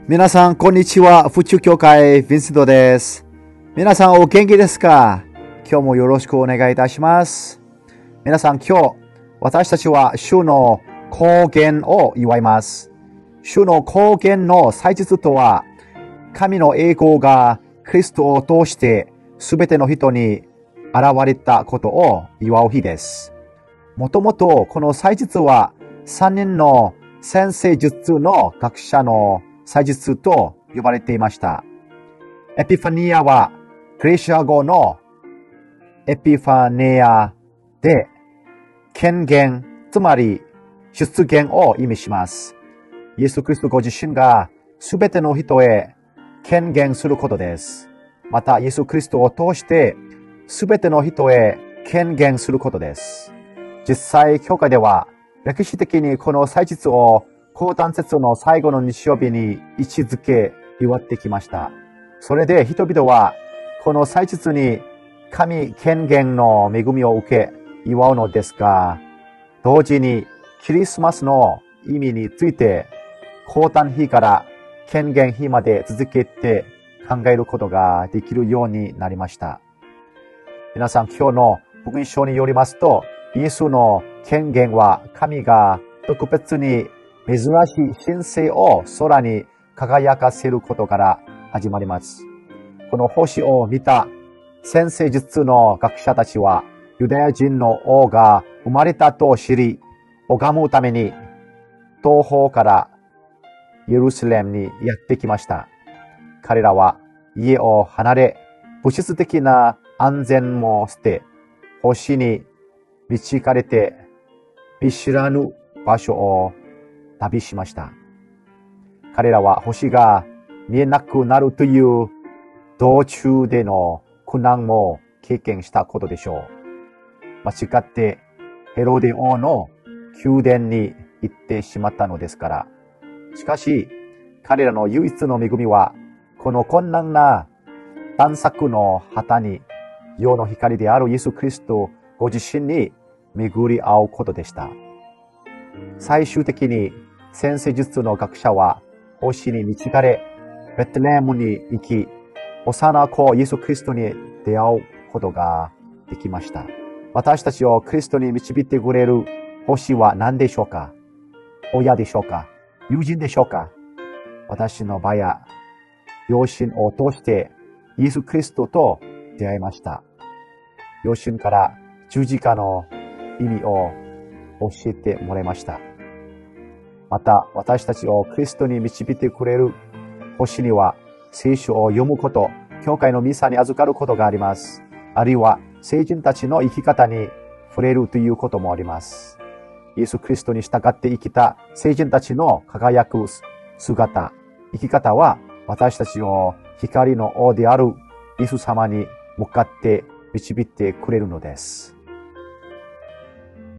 皆さん、こんにちは。府中教会、ヴィンセントです。皆さん、お元気ですか？今日もよろしくお願いいたします。皆さん、今日、私たちは主の公言を祝います。主の公言の祭日とは、神の栄光がクリストを通してすべての人に現れたことを祝う日です。もともとこの祭日は3人の先生術の学者の祭日と呼ばれていました。エピファニアはグリシア語のエピファネアで権限、つまり出現を意味します。イエス・キリストご自身がすべての人へ権限することです。また、イエス・キリストを通してすべての人へ権限することです。実際、教会では歴史的にこの祭日を降誕節の最後の日曜日に位置づけ祝ってきました。それで人々はこの祭日に神権限の恵みを受け祝うのですが、同時にキリスマスの意味について降誕日から権限日まで続けて考えることができるようになりました。皆さん、今日の福音書によりますと、イエスの権限は神が特別に珍しい神星を空に輝かせることから始まります。この星を見た先生術の学者たちは、ユダヤ人の王が生まれたと知り、拝むために東方からエルサレムにやってきました。彼らは家を離れ、物質的な安全も捨て、星に導かれて見知らぬ場所を旅しました。彼らは星が見えなくなるという道中での苦難も経験したことでしょう。間違ってヘロデ王の宮殿に行ってしまったのですから。しかし、彼らの唯一の恵みは、この困難な探索の旗に、世の光であるイエス・キリストご自身に巡り合うことでした。最終的に先生術の学者は星に導かれ、ベツレヘムに行き、幼子イエス・キリストに出会うことができました。私たちをキリストに導いてくれる星は何でしょうか？親でしょうか？友人でしょうか？私の場や両親を通してイエス・キリストと出会いました。両親から十字架の意味を教えてもらいました。また、私たちをキリストに導いてくれる星には、聖書を読むこと、教会のミサに預かることがあります。あるいは、聖人たちの生き方に触れるということもあります。イエス・キリストに従って生きた聖人たちの輝く姿、生き方は、私たちを光の王であるイエス様に向かって導いてくれるのです。